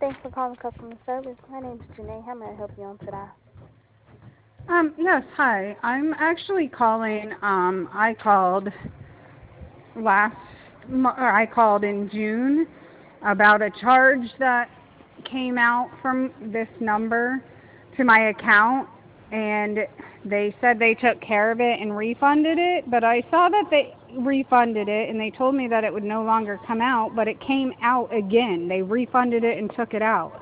Thanks for calling customer service. My name is Janae. How may I help you on today? Yes, hi. I'm actually calling. I called I called in June about a charge that came out from this number to my account, and they said they took care of it and refunded it, but I saw that they refunded it, and they told me that it would no longer come out, but it came out again. They refunded it and took it out.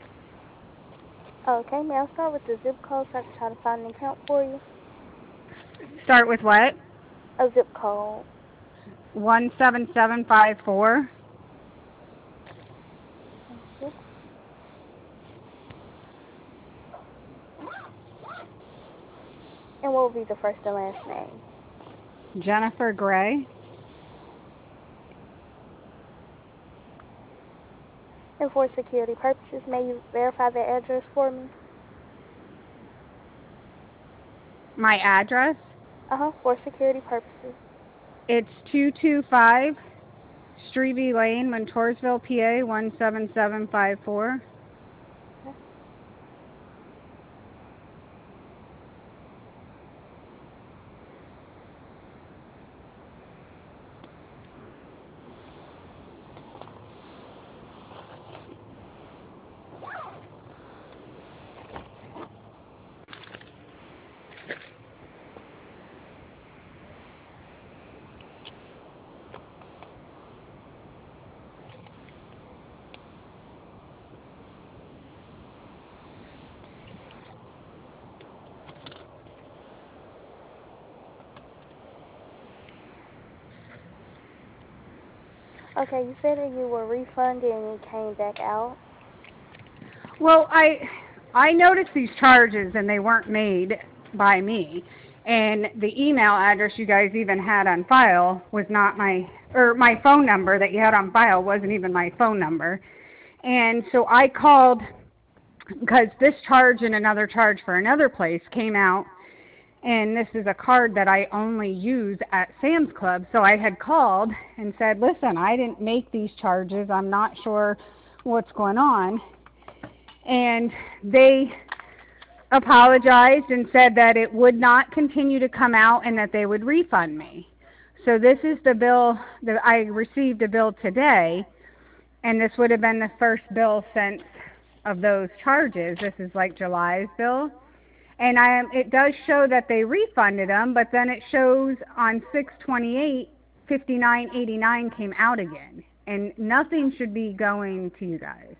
Okay, may I start with the zip code so I can try to find an account for you? Start with what? A zip code. 17754. Thank you. And what will be the first and last name? Jennifer Gray. And for security purposes, may you verify the address for me? My address? For security purposes. It's 225 Strevey Lane, Montoursville, PA 17754. Okay. Okay, you said that you were refunded and it came back out. Well, I noticed these charges and they weren't made by me. And the email address you guys even had on file was not my phone number that you had on file wasn't even my phone number. And so I called because this charge and another charge for another place came out, and this is a card that I only use at Sam's Club. So I had called and said, listen, I didn't make these charges. I'm not sure what's going on. And they apologized and said that it would not continue to come out and that they would refund me. So this is the bill that I received a bill today, and this would have been the first bill since of those charges. This is like July's bill. And it does show that they refunded them, but then it shows on 6/28, 59.89 came out again. And nothing should be going to you guys.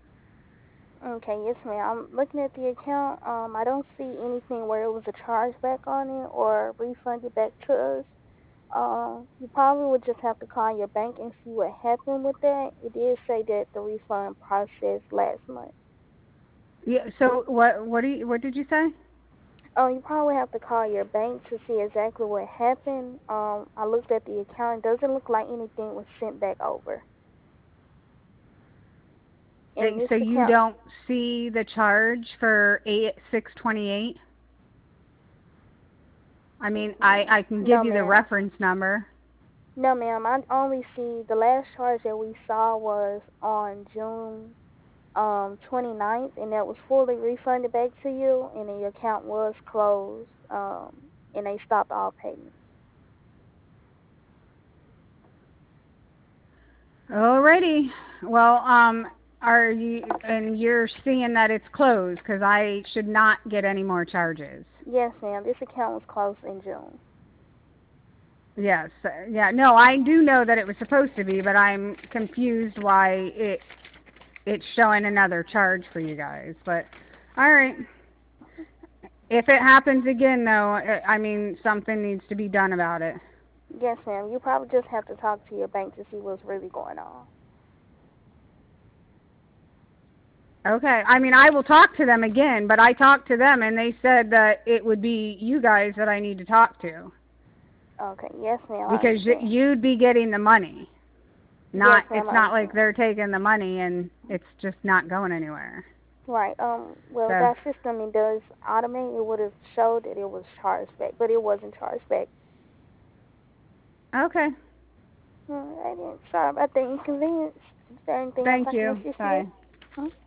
Okay, yes, ma'am. I'm looking at the account. I don't see anything where it was a chargeback on it or refunded back to us. You probably would just have to call your bank and see what happened with that. It did say that the refund processed last month. Yeah. So what did you say? You probably have to call your bank to see exactly what happened. I looked at the account. It doesn't look like anything was sent back over. In this So you account, don't see the charge for 6/28? I mean, I can give no, you the ma'am. reference number. No, ma'am. I only see the last charge that we saw was on June 29th, and that was fully refunded back to you, and then your account was closed, and they stopped all payments. Alrighty. Well, you're seeing that it's closed because I should not get any more charges. Yes, ma'am. This account was closed in June. Yes. Yeah. No, I do know that it was supposed to be, but I'm confused why it's showing another charge for you guys. But all right. If it happens again, though, I mean, something needs to be done about it. Yes, ma'am. You probably just have to talk to your bank to see what's really going on. Okay. I mean, I will talk to them again, but I talked to them and they said that it would be you guys that I need to talk to Okay. Yes, ma'am. I because understand. you'd be getting the money. Yes, It's ma'am. I not like understand. they're taking the money and it's just not going anywhere. Right. Well, So, that system it does automate. It would have showed that it was charged back, but it wasn't charged back. okay. All right. Then. Sorry about the inconvenience. Is there anything else I Thank can you. assist you with? Bye. Mhm.